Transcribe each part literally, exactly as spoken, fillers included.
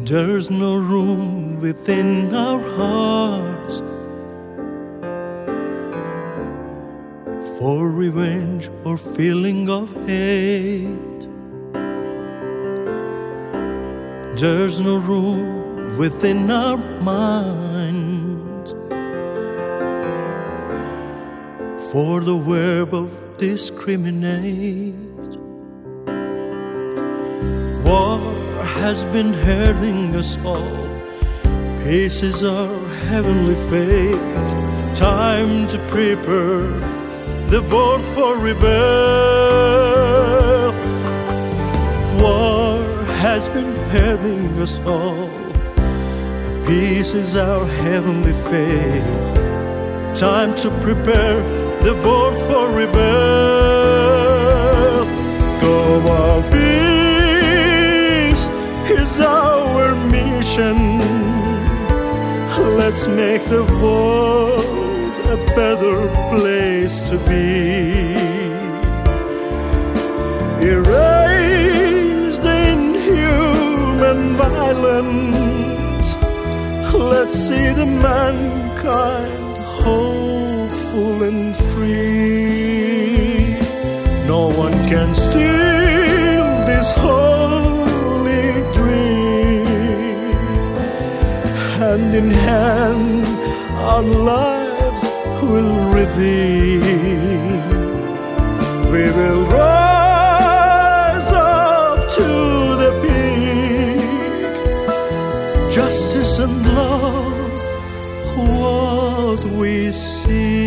There's no room within our hearts for revenge or feeling of hate. There's no room within our minds for the verb of discriminate. War has been hurting us all. Peace is our heavenly fate. Time to prepare the world for rebirth. War has been hurting us all. Peace is our heavenly fate. Time to prepare the world for rebirth. Global peace is our mission. Let's make the world a better place to be. Erase the inhuman violence. Let's see the mankind hopeful and free. No one can steal this holy dream. Hand in hand, our lives will redeem. We will rise up to the peak. Justice and love, what we see.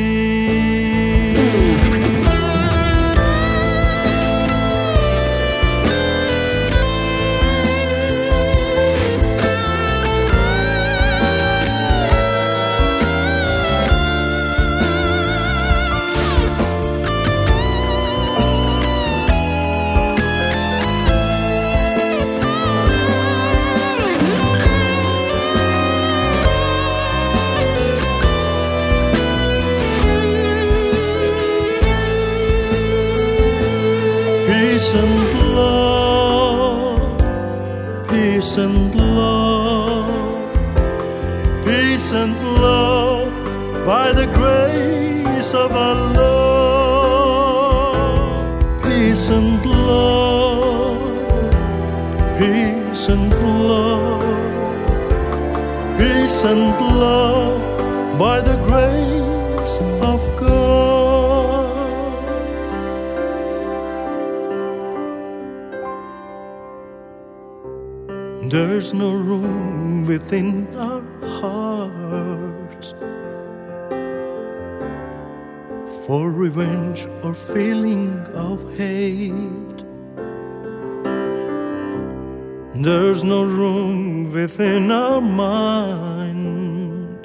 Peace and love, peace and love, peace and love, by the grace of Allah. Peace and love, peace and love, peace and love, by the grace of God. There's no room within our hearts for revenge or feeling of hate. There's no room within our minds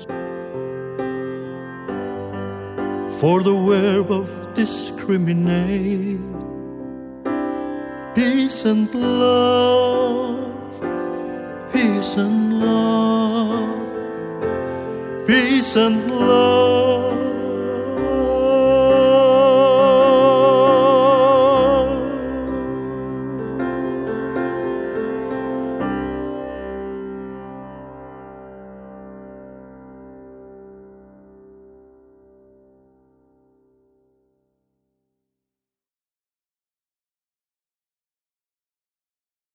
for the verb of discriminate. Peace and love, peace and love, peace and love,